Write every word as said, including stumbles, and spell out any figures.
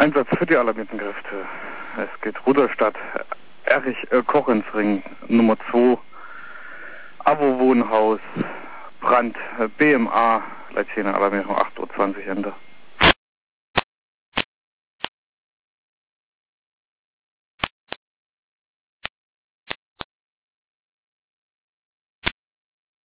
Einsatz für die alarmierten Kräfte. Es geht Rudolstadt, Erich äh, Kochensring, Nummer zwei, Abo Wohnhaus, Brand, B M A, Leitstelle Alarmierung acht Uhr zwanzig Ende.